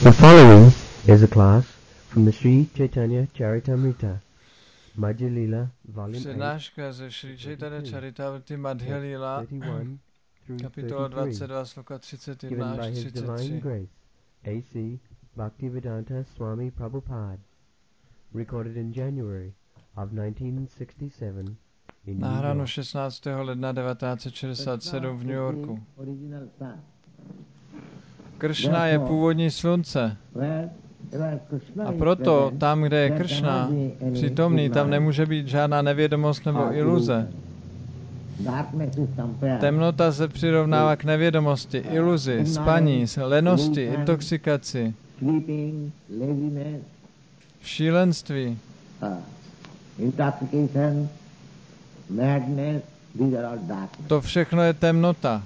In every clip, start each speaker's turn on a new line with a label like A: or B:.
A: The following is a class from the Sri Chaitanya Charitamrita, Madhya Lila, Volume 8,
B: Přednáška ze Sri Chaitanya Charitamrita Madhya Lila,
A: 31 through
B: kapitola
A: 33,
B: 22, sloka 31
A: given by
B: až
A: His Divine
B: 33.
A: Grace, A.C. Bhaktivedanta Swami Prabhupada, recorded in January of 1967 in New
B: Nahráno
A: York.
B: 16. ledna 1967 v New Yorku. Kršna je původní slunce. A proto tam, kde je Kršna přítomný, tam nemůže být žádná nevědomost nebo iluze. Temnota se přirovnává k nevědomosti, iluzi, spaní, lenosti, intoxikaci, šílenství. To všechno je temnota.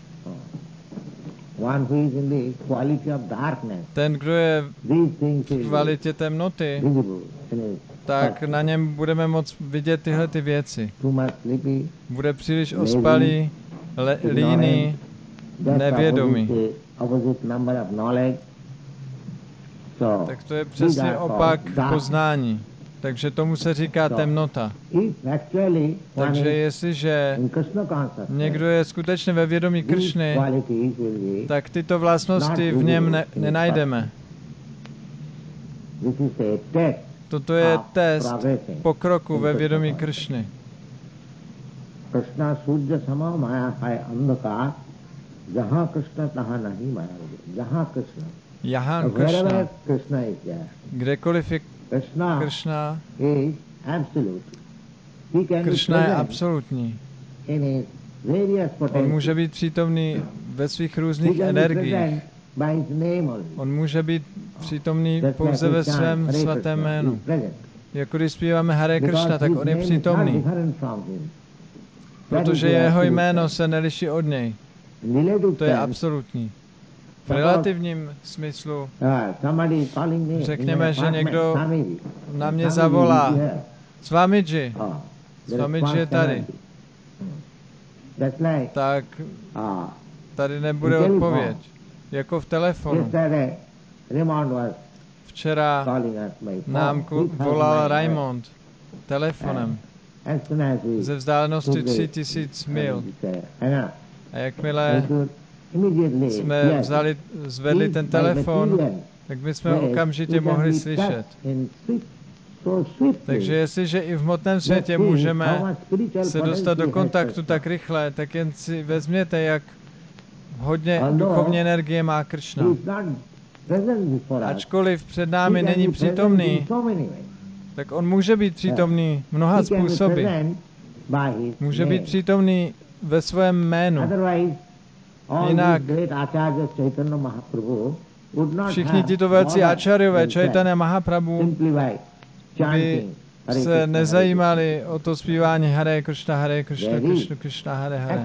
B: Ten, kdo je v kvalitě temnoty, tak na něm budeme moct vidět tyhle ty věci. Bude příliš ospalý, líný, nevědomý. Tak to je přesně opak poznání. Takže tomu se říká temnota. Takže jestliže někdo je skutečně ve vědomí Kršny, tak tyto vlastnosti v něm nenajdeme. Toto je test pokroku ve vědomí Kršny. Jahan Kršna. Kdekoliv je Kršna, Kršna je absolutní. On může být přítomný ve svých různých energiích. On může být přítomný pouze ve svém svatém jménu. Jako když zpíváme Hare Kršna, tak on je přítomný. Protože jeho jméno se neliší od něj. To je absolutní. V relativním smyslu řekněme, že někdo na mě zavolá: Swamiji, Swamiji je tady. Tak tady nebude odpověď. Jako v telefonu. Včera nám volal Raymond telefonem ze vzdálenosti 3000 mil. A jakmile jsme zvedli ten telefon, tak my jsme okamžitě mohli slyšet. Takže jestliže i v hmotném světě můžeme se dostat do kontaktu tak rychle, tak jen si vezměte, jak hodně duchovní energie má Kršna. Ačkoliv před námi není přítomný, tak on může být přítomný mnoha způsoby. Může být přítomný ve svém jménu. Jinak všichni tito velcí áčaryové Chaitanya Mahaprabhu by se nezajímali o to zpívání Hare Kršna, Kršna Kršna, Hare Hare.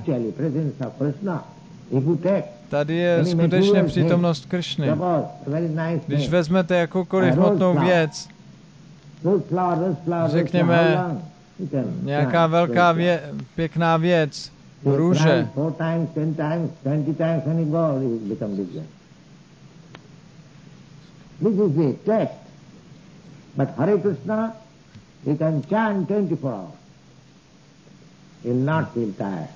B: Tady je skutečně přítomnost Kršny. Když vezmete jakoukoliv hmotnou věc, řekněme nějaká velká pěkná věc, růže,
C: This is the test. But Hare Krishna, he can chant 24 hours. He will not feel tired.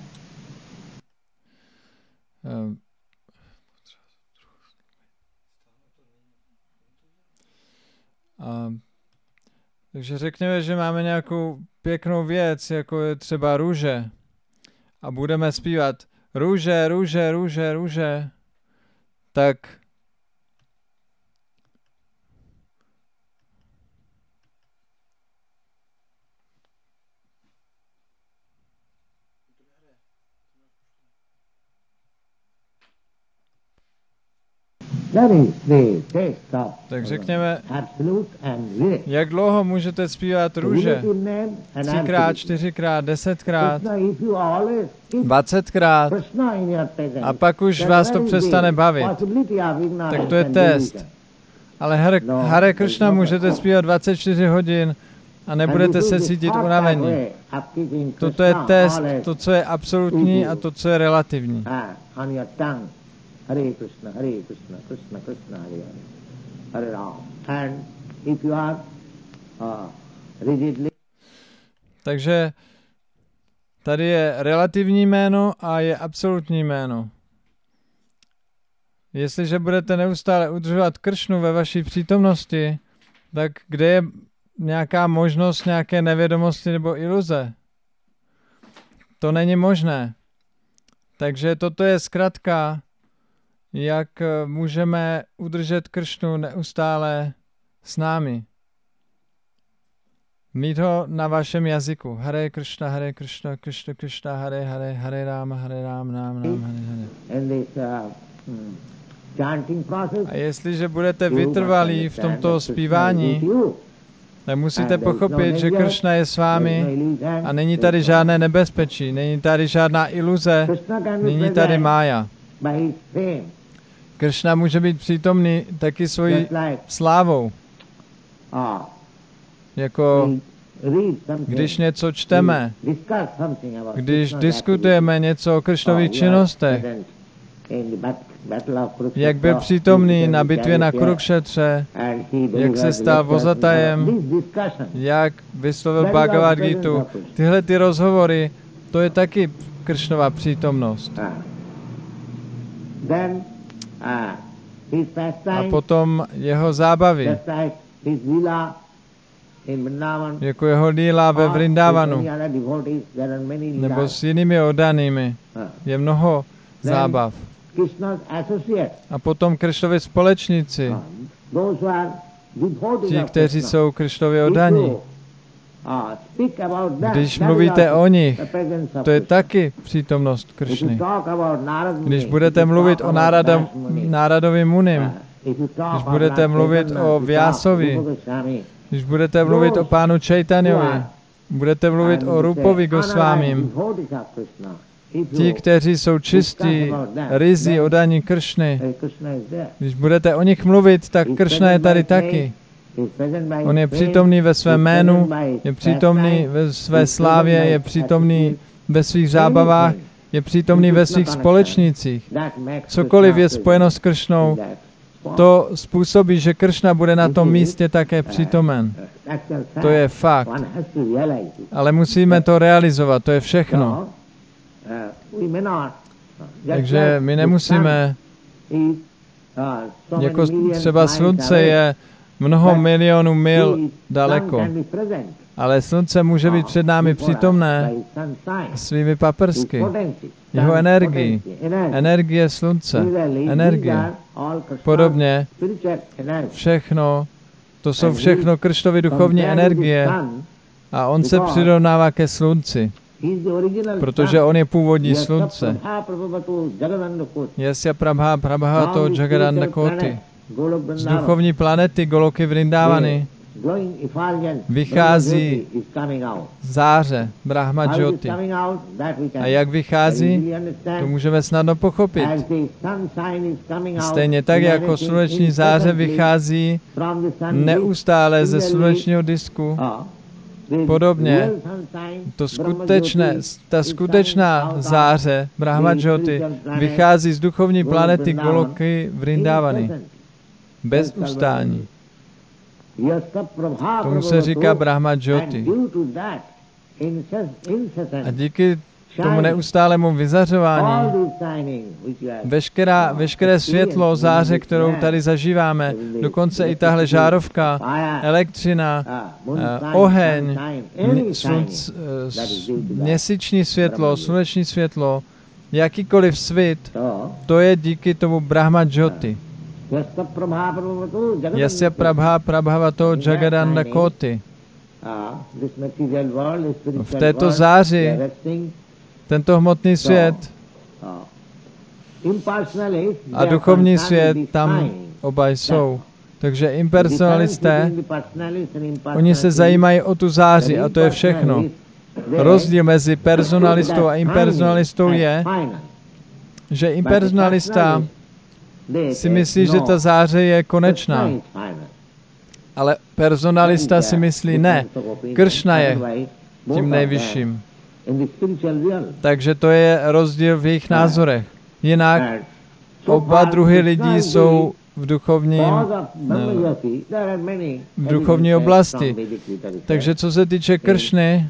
B: Takže řekněme, že máme nějakou pěknou věc, jako je třeba růže, a budeme zpívat růže, růže, růže, růže, tak tak řekněme, jak dlouho můžete zpívat růže? 3x, 4x, 10x, 20x a pak už vás to přestane bavit. Tak to je test. Ale Hare Kršna můžete zpívat 24 hodin a nebudete se cítit unavení. Toto je test, to, co je absolutní a to, co je relativní.
C: Hare Krishna, Krishna Krishna, Hare Hare.
B: Takže tady je relativní jméno a je absolutní jméno. Jestliže budete neustále udržovat Kršnu ve vaší přítomnosti, tak kde je nějaká možnost nějaké nevědomosti nebo iluze? To není možné. Takže toto je zkratka, jak můžeme udržet Kršnu neustále s námi. Mít ho na vašem jazyku. Hare Kršna, Kršna Kršna, Hare Hare, Hare Rama, Hare Rama, Rama Rama, Hare Hare. A jestliže budete vytrvalí v tomto zpívání, tak musíte pochopit, že Kršna je s vámi a není tady žádné nebezpečí, není tady žádná iluze, není tady mája. Kršna může být přítomný taky svojí slávou. Jako když něco čteme, když diskutujeme něco o Kršnových činnostech, jak byl přítomný na bitvě na Kurukšetře, jak se stal vozatajem, jak vyslovil Bhagavad Gitu. Tyhle ty rozhovory, to je taky Kršnova přítomnost. A potom jeho zábavy, jako jeho líla ve Vrindavanu, nebo s jinými oddanými. Je mnoho zábav. A potom Kršnovi společníci, ti, kteří jsou Kršnově oddaní. Když mluvíte o nich, to je taky přítomnost Kršny. Když budete mluvit o Náradovi Munim, když budete mluvit o Vyasovi, když budete mluvit o pánu Čejtanjovi, budete mluvit o Rupovi Gosvámim, ti, kteří jsou čistí, ryzí, oddaní Kršny, když budete o nich mluvit, tak Kršna je tady taky. On je přítomný ve svém jménu, je přítomný ve své slávě, je přítomný ve svých zábavách, je přítomný ve svých společnících. Cokoliv je spojeno s Kršnou, to způsobí, že Kršna bude na tom místě také přítomen. To je fakt. Ale musíme to realizovat, to je všechno. Takže my nemusíme, jako třeba slunce je mnoho milionů mil daleko, ale slunce může být před námi přítomné svými paprsky, jeho energii, energie slunce, energie. Podobně všechno, to jsou všechno Kršnovy duchovní energie a on se přirovnává ke slunci, protože on je původní slunce. Yasya prabha prabhavato jagadanda koti. Z duchovní planety Goloky Vrindavany vychází záře Brahma Jyoti. A jak vychází, to můžeme snadno pochopit. Stejně tak, jako sluneční záře vychází neustále ze slunečního disku, podobně ta skutečná záře Brahma Jyoti vychází z duchovní planety Goloky Vrindavany. Bez ustání. Tomu se říká Brahma Jyoti. A díky tomu neustálému vyzařování, veškeré světlo, záře, kterou tady zažíváme, dokonce i tahle žárovka, elektřina, oheň, měsíční světlo, sluneční světlo, jakýkoliv svit, to je díky tomu Brahma Jyoti. Yasya prabha prabhavato jagadanda koti. V této záři tento hmotný svět a duchovní svět tam oba jsou. Takže impersonalisté, oni se zajímají o tu záři a to je všechno. Rozdíl mezi personalistou a impersonalistou je, že impersonalista si myslí, že ta záře je konečná. Ale personalista si myslí, ne, Kršna je tím nejvyšším. Takže to je rozdíl v jejich názorech. Jinak oba druhy lidí jsou v duchovní oblasti. Takže co se týče Kršny,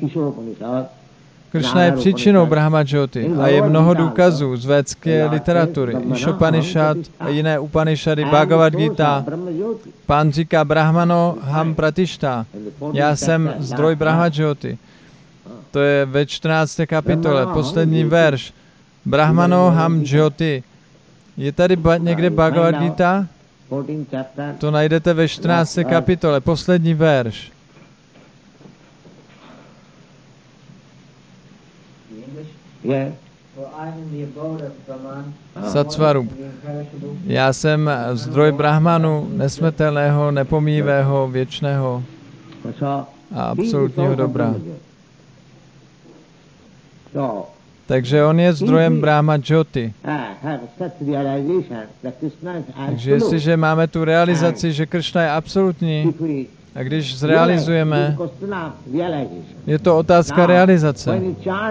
B: Kršna je příčinou Brahma Jyoti a je mnoho důkazů z védské literatury. Ishopanishad a jiné Upanishady, Bhagavad Gita. Pán říká Brahmano ham pratišta. Já jsem zdroj Brahma Jyoti. To je ve 14. kapitole, poslední verš. Brahmano ham Jyoti. Je tady někde Bhagavad Gita? To najdete ve 14. kapitole, poslední verš. Satsvarup. Já jsem zdroj Brahmanu, nesmrtelného, nepomíjivého, věčného a absolutního dobra. Takže on je zdrojem Brahma Jyoti. Takže jestliže máme tu realizaci, že Kršna je absolutní, a když zrealizujeme, je to otázka realizace.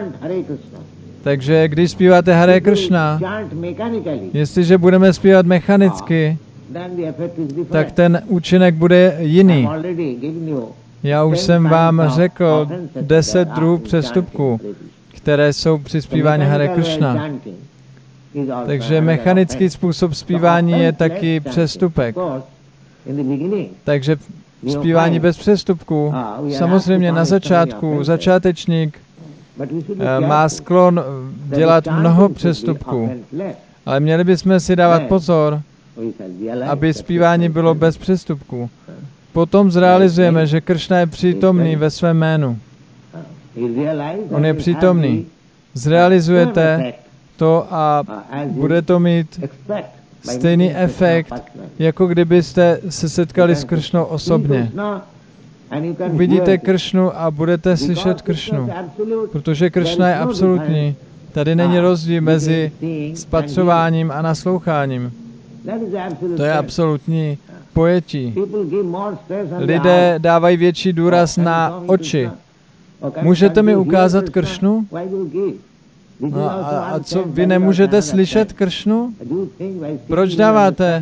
B: Takže když zpíváte Hare Kršna, jestliže budeme zpívat mechanicky, tak ten účinek bude jiný. Já už jsem vám řekl 10 druhů přestupků, které jsou při zpívání Hare Kršna. Takže mechanický způsob zpívání je taky přestupek. Takže zpívání bez přestupků, samozřejmě na začátku, začátečník má sklon dělat mnoho přestupků. Ale měli bychom si dávat pozor, aby zpívání bylo bez přestupků. Potom zrealizujeme, že Kršna je přítomný ve svém jménu. On je přítomný. Zrealizujete to a bude to mít stejný efekt, jako kdybyste se setkali s Kršnou osobně. Uvidíte Kršnu a budete slyšet Kršnu, protože Kršna je absolutní. Tady není rozdíl mezi spatřováním a nasloucháním. To je absolutní pojetí. Lidé dávají větší důraz na oči. Můžete mi ukázat Kršnu? No a co, vy nemůžete slyšet Kršnu? Proč dáváte?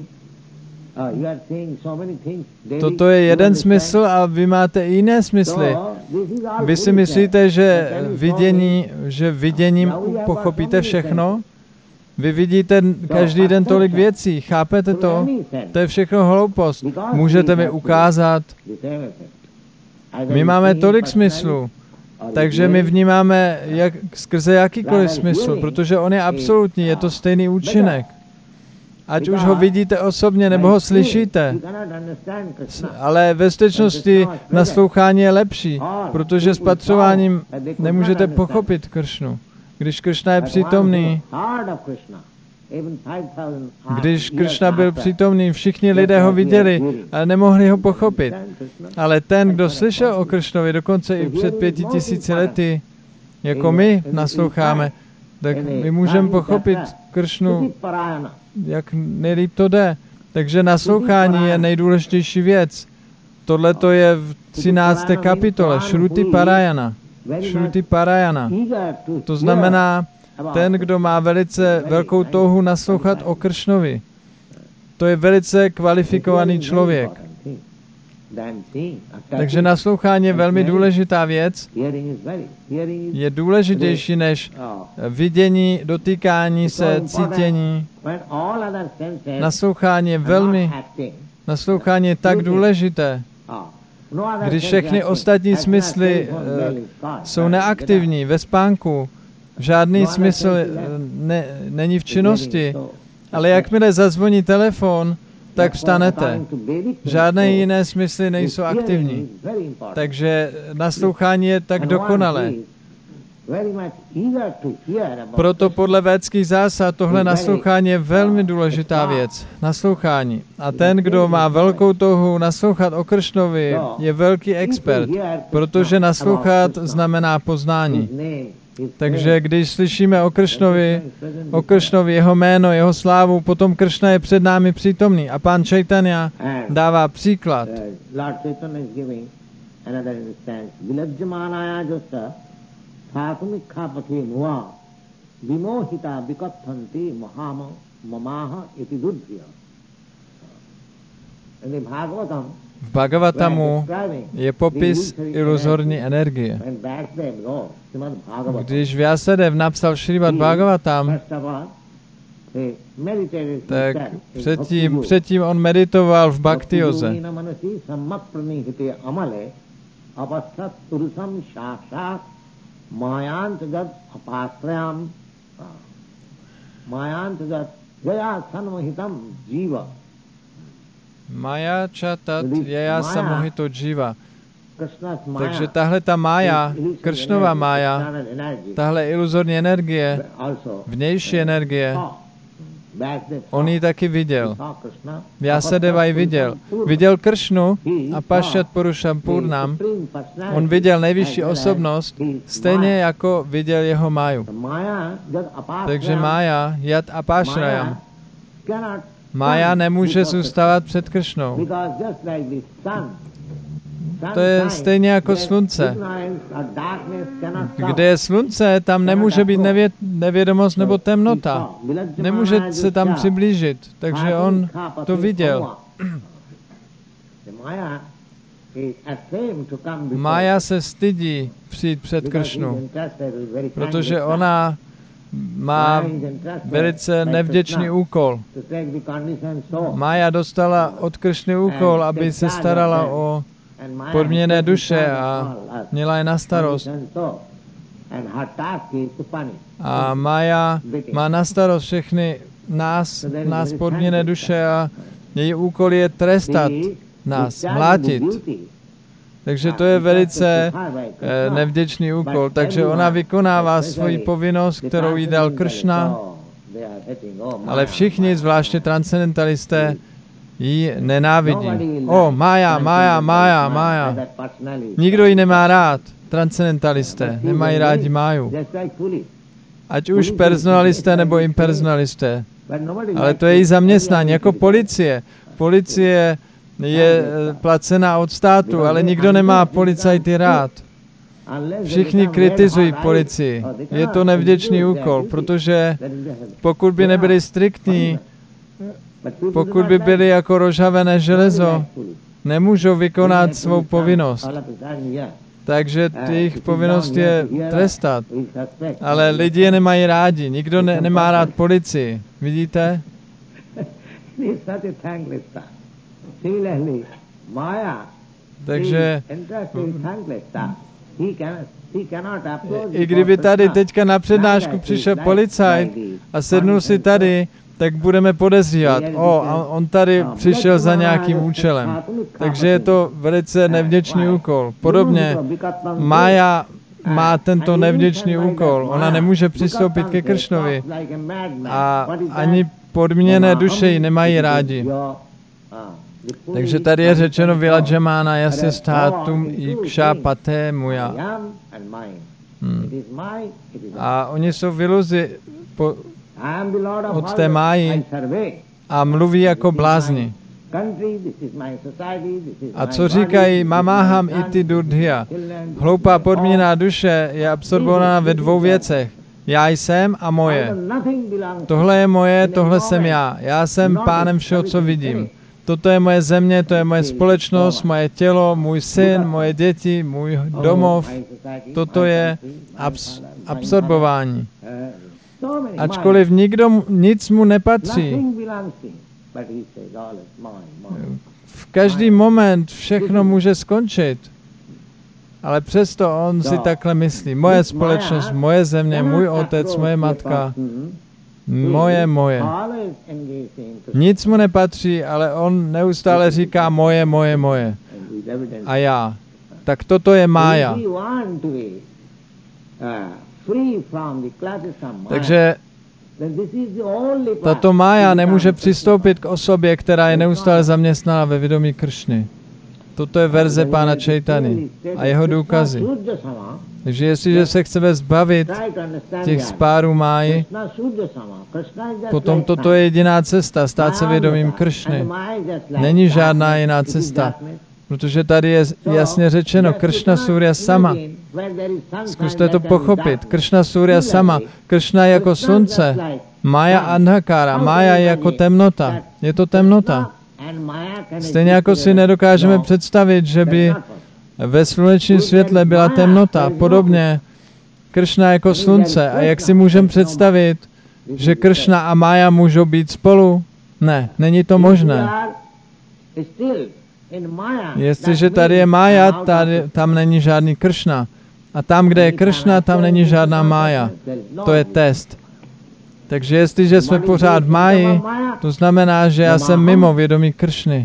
B: Toto je jeden smysl a vy máte i jiné smysly. Vy si myslíte, že viděním pochopíte všechno? Vy vidíte každý den tolik věcí, chápete to? To je všechno hloupost. Můžete mi ukázat? My máme tolik smyslů, takže my vnímáme skrze jakýkoliv smysl, protože on je absolutní, je to stejný účinek. Ať už ho vidíte osobně, nebo ho slyšíte. Ale ve skutečnosti naslouchání je lepší, protože spatřováním nemůžete pochopit Kršnu. Když Kršna je přítomný, když Kršna byl přítomný, všichni lidé ho viděli, ale nemohli ho pochopit. Ale ten, kdo slyšel o Kršnovi, dokonce i před 5000 lety, jako my nasloucháme, tak my můžeme pochopit Kršnu, jak nejlíp to jde. Takže naslouchání je nejdůležitější věc. Tohle to je v 13. kapitole, Shruti Parayana. Shruti Parayana. To znamená, ten, kdo má velice velkou touhu naslouchat o Kršnovi. To je velice kvalifikovaný člověk. Takže naslouchání je velmi důležitá věc. Je důležitější než vidění, dotýkání se, cítění. Naslouchání je tak důležité. Když všechny ostatní smysly jsou neaktivní, ve spánku, žádný smysl není v činnosti, ale jakmile zazvoní telefon, tak vstanete. Žádné jiné smysly nejsou aktivní. Takže naslouchání je tak dokonalé. Proto podle védských zásad tohle naslouchání je velmi důležitá věc. Naslouchání. A ten, kdo má velkou touhu naslouchat o Kršnovi, je velký expert, protože naslouchat znamená poznání. Takže když slyšíme o Kršnovi, jeho jméno, jeho slávu, potom Kršna je před námi přítomný. A pán Chaitanya dává příklad. V Bhagavatamu je popis iluzorní energie. Když Vyasadev napsal Šrímad Bhagavatam, tak předtím on meditoval v bhaktioze. Maya chatat jaya samohito jiva. Takže tahle ta mája, Kršnova mája, tahle iluzorní energie, vnější energie, on ji taky viděl. Vyasadeva ji viděl. Viděl Kršnu a Pašat Purušam Purnam. On viděl nejvyšší osobnost, stejně jako viděl jeho máju. Takže mája, jat apášrajam. Mája nemůže zůstávat před Kršnou. To je stejně jako slunce. Kde je slunce, tam nemůže být nevědomost nebo temnota. Nemůže se tam přiblížit. Takže on to viděl. Mája se stydí přijít před Kršnu, protože ona má velice nevděčný úkol. Mája dostala od Kršny úkol, aby se starala o podměněné duše a měla je na starost. A Mája má na starost všechny nás podměněné duše a její úkol je trestat nás, mlátit. Takže to je velice nevděčný úkol. Takže ona vykonává svoji povinnost, kterou jí dal Kršna, ale všichni, zvláště transcendentalisté, ji nenávidí. Mája, Mája, Mája, Mája. Nikdo ji nemá rád. Transcendentalisté nemají rádi Máju. Ať už personalisté nebo impersonalisté. Ale to je její zaměstnání, jako policie. Policie je placená od státu, ale nikdo nemá policajty rád. Všichni kritizují policii. Je to nevděčný úkol, protože pokud by nebyli striktní, pokud by byli jako rozžhavené železo, nemůžou vykonat svou povinnost. Takže jejich povinnost je trestat. Ale lidi je nemají rádi. Nikdo nemá rád policii. Vidíte? Takže i kdyby tady teďka na přednášku přišel policajt a sednul si tady, tak budeme podezřívat. On tady přišel za nějakým účelem. Takže je to velice nevděčný úkol. Podobně Mája má tento nevděčný úkol. Ona nemůže přistoupit ke Kršnovi. A ani podměněné duše ji nemají rádi. Takže tady je řečeno Vilajamana jasya sthatum iksha pate muja. A oni jsou v iluzi od té máji a mluví jako blázni. A co říkají? Mamáham iti durdhya. Hloupá podmíněná duše je absorbovaná ve dvou věcech. Já jsem a moje. Tohle je moje, tohle jsem já. Já jsem pánem všeho, co vidím. Toto je moje země, to je moje společnost, moje tělo, můj syn, moje děti, můj domov. Toto je absorbování. Ačkoliv nic mu nepatří. V každý moment všechno může skončit. Ale přesto on si takhle myslí. Moje společnost, moje země, můj otec, moje matka, moje. Nic mu nepatří, ale on neustále říká moje. A já. Tak toto je mája. Takže tato mája nemůže přistoupit k osobě, která je neustále zaměstnána ve vědomí Kršny. Toto je verze pána Chaitany a jeho důkazy. Takže jestliže se chceme zbavit těch spárů máji, potom toto je jediná cesta, stát se vědomím Kršny. Není žádná jiná cesta, protože tady je jasně řečeno Kršna Surya sama. Zkuste to pochopit. Kršna Surya sama. Kršna jako slunce. Mája Andhakara. Mája je jako temnota. Je to temnota. Stejně jako si nedokážeme představit, že by ve slunečním světle byla temnota. Podobně Kršna jako slunce. A jak si můžeme představit, že Kršna a Mája můžou být spolu? Ne, není to možné. Jestliže tady je Mája, tam není žádný Kršna. A tam, kde je Kršna, tam není žádná Mája. To je test. Takže jestliže jsme pořád v Máji, to znamená, že já jsem mimo vědomí Kršny.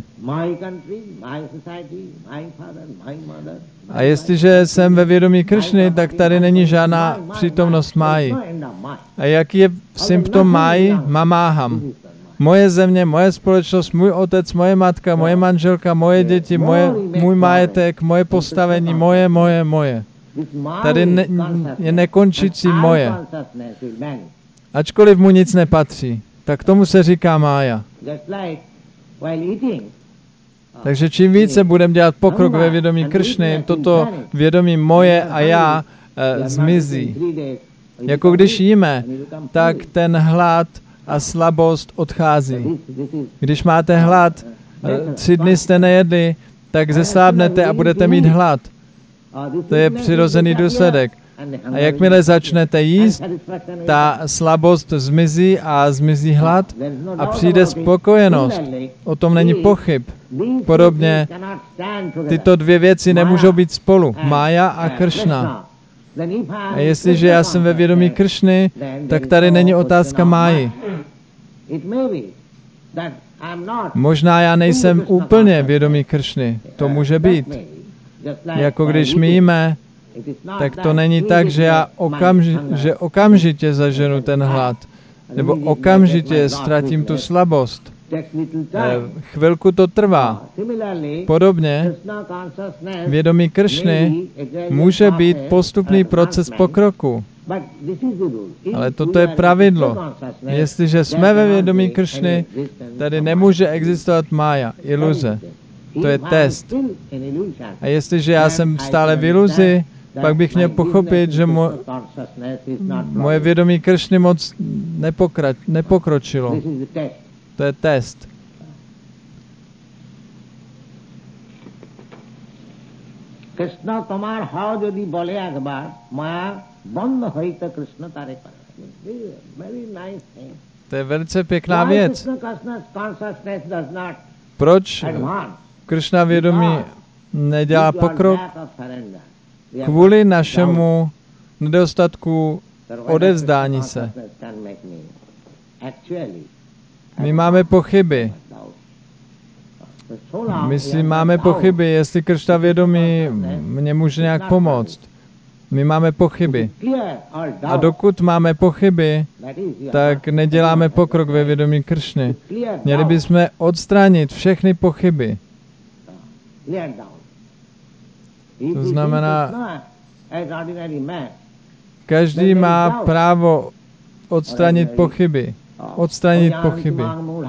B: A jestliže jsem ve vědomí Kršny, tak tady není žádná přítomnost Máji. A jaký je symptom Máji? Mamáham. Moje země, moje společnost, můj otec, moje matka, moje manželka, moje děti, můj majetek, moje postavení, moje. Tady je nekončící moje. Ačkoliv mu nic nepatří, tak tomu se říká Mája. Takže čím více budeme dělat pokrok ve vědomí Kršny, toto vědomí moje a já zmizí. Jako když jíme, tak ten hlad a slabost odchází. Když máte hlad, 3 dny jste nejedli, tak zeslábnete a budete mít hlad. To je přirozený důsledek. A jakmile začnete jíst, ta slabost zmizí a zmizí hlad a přijde spokojenost. O tom není pochyb. Podobně tyto dvě věci nemůžou být spolu. Mája a Kršna. A jestliže já jsem ve vědomí Kršny, tak tady není otázka Máji. Možná já nejsem úplně vědomí Kršny. To může být. Jako když my jíme, tak to není tak, že já okamžitě zaženu ten hlad, nebo okamžitě ztratím tu slabost. Chvilku to trvá. Podobně vědomí Kršny může být postupný proces pokroku. Ale toto je pravidlo. Jestliže jsme ve vědomí Kršny, tady nemůže existovat mája, iluze. To je test. A jestliže já jsem stále v iluzi, pak bych měl pochopit, že moje vědomí Kršny moc nepokročilo. To je test.
C: Krishna tomar hao jodi bole ekbar maya band hoita Krishna tare kare. Very nice thing.
B: To je velice pěkná věc. Proč Kršna vědomí nedělá pokrok? Kvůli našemu nedostatku odevzdání se. My máme pochyby. My si máme pochyby, jestli Kršna vědomí mě může nějak pomoct. My máme pochyby. A dokud máme pochyby, tak neděláme pokrok ve vědomí Kršny. Měli bychom odstranit všechny pochyby. To znamená, každý má právo odstranit pochyby. Odstranit pochyby.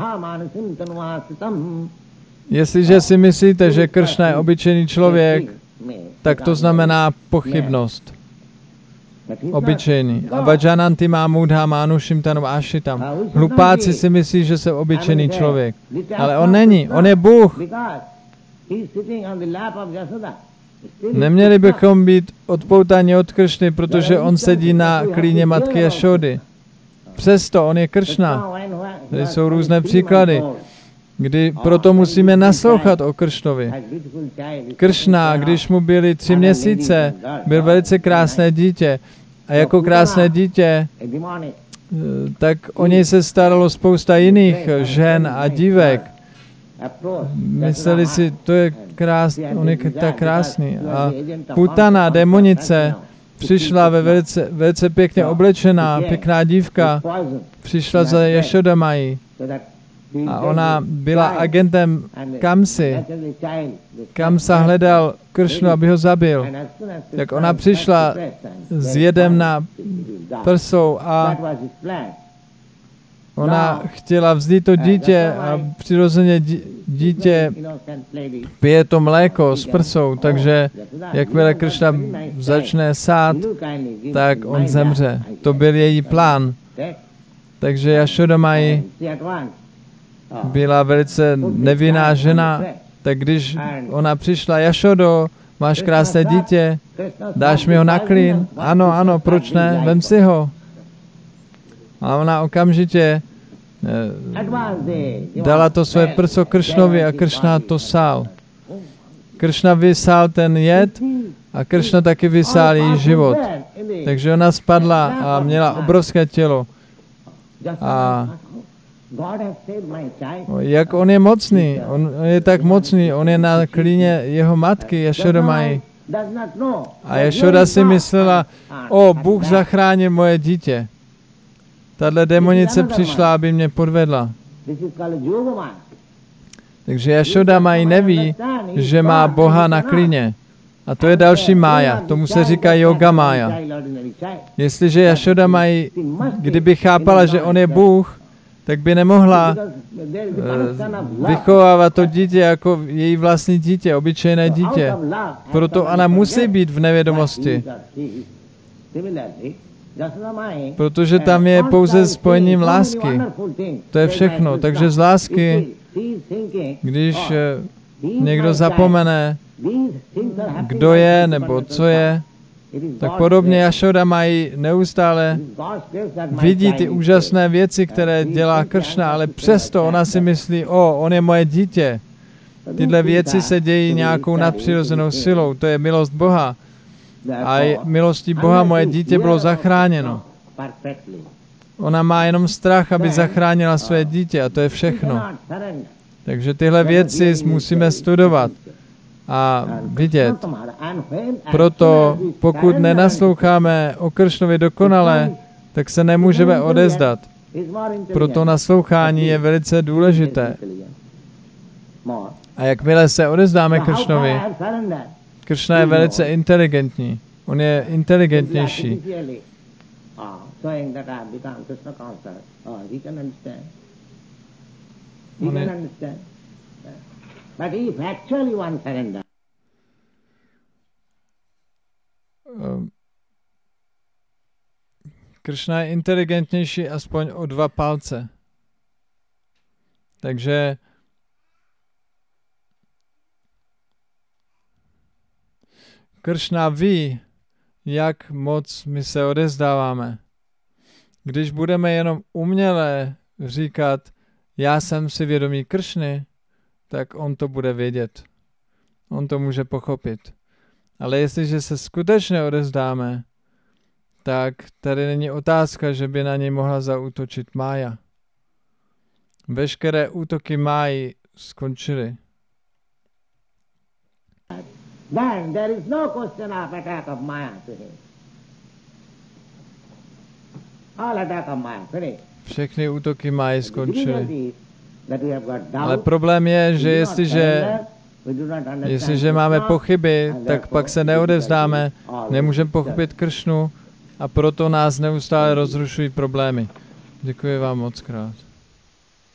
B: Jestliže si myslíte, že Kršna je obyčejný člověk, tak to znamená pochybnost. Obyčejný. A vajananti mámudha mánušim tanum ašitam. Hlupáci si myslí, že jsem obyčejný člověk. Ale on není. On je Bůh. Neměli bychom být odpoutáni od Kršny, protože on sedí na klíně matky Jašody. Přesto on je Kršna. Tady jsou různé příklady, kdy proto musíme naslouchat o Kršnovi. Kršna, když mu byly 3 měsíce, byl velice krásné dítě. A jako krásné dítě, tak o něj se staralo spousta jiných žen a dívek. Mysleli si, to je krásný, on je tak krásný. A Putana, démonice, přišla velice pěkně oblečená, pěkná dívka, přišla za Jašodamají. A ona byla agentem Kamsy. Kamsa hledal Kršnu, aby ho zabil. Tak ona přišla s jedem na prsou a ona chtěla vzít to dítě a přirozeně dítě pije to mléko s prsou, takže jakmile Kršna začne sát, tak on zemře. To byl její plán. Takže Jašodamají byla velice nevinná žena, tak když ona přišla, Jašodo, máš krásné dítě, dáš mi ho na klín? Ano, ano, proč ne, vem si ho. A ona okamžitě dala to své prso Kršnovi a Kršna to sál. Kršna vysál ten jed a Kršna taky vysál její život. Takže ona spadla a měla obrovské tělo. A jak on je mocný, on je tak mocný, on je na klíně jeho matky, Jašodamaji. A Jašoda si myslela, Bůh zachránil moje dítě. Tahle demonice přišla, aby mě podvedla. Takže Jašodamaji neví, že má Boha na klíně. A to je další mája, tomu se říká yoga mája. Jestliže Jašodamaji, kdyby chápala, že on je Bůh, tak by nemohla vychovávat to dítě jako její vlastní dítě, obyčejné dítě. Proto ona musí být v nevědomosti. Protože tam je pouze spojením lásky. To je všechno. Takže z lásky, když někdo zapomene, kdo je nebo co je, tak podobně Jašodamaji neustále vidí ty úžasné věci, které dělá Kršna, ale přesto ona si myslí, on je moje dítě. Tyhle věci se dějí nějakou nadpřirozenou silou, to je milost Boha. A milostí Boha moje dítě bylo zachráněno. Ona má jenom strach, aby zachránila své dítě a to je všechno. Takže tyhle věci musíme studovat a vidět. Proto pokud nenasloucháme o Kršnovi dokonale, tak se nemůžeme odezdat. Proto naslouchání je velice důležité. A jakmile se odezdáme Kršnovi, Kršna je velice inteligentní. On je inteligentnější. Kršna je inteligentnější aspoň o 2 palce. Takže Kršna ví, jak moc my se odezdáváme. Když budeme jenom uměle říkat, já jsem si vědomý Kršny, tak on to bude vědět. On to může pochopit. Ale jestliže se skutečně odezdáme, tak tady není otázka, že by na něj mohla zaútočit mája. Veškeré útoky máji skončily.
C: Then there is no question of attack of Maya to him. All attack of Maya, finish.
B: Všechny útoky máji skončily. Ale problém je, že jestliže máme pochyby, tak pak se neodevzdáme, nemůžeme pochopit Kršnu a proto nás neustále rozrušují problémy. Děkuji vám moc krát.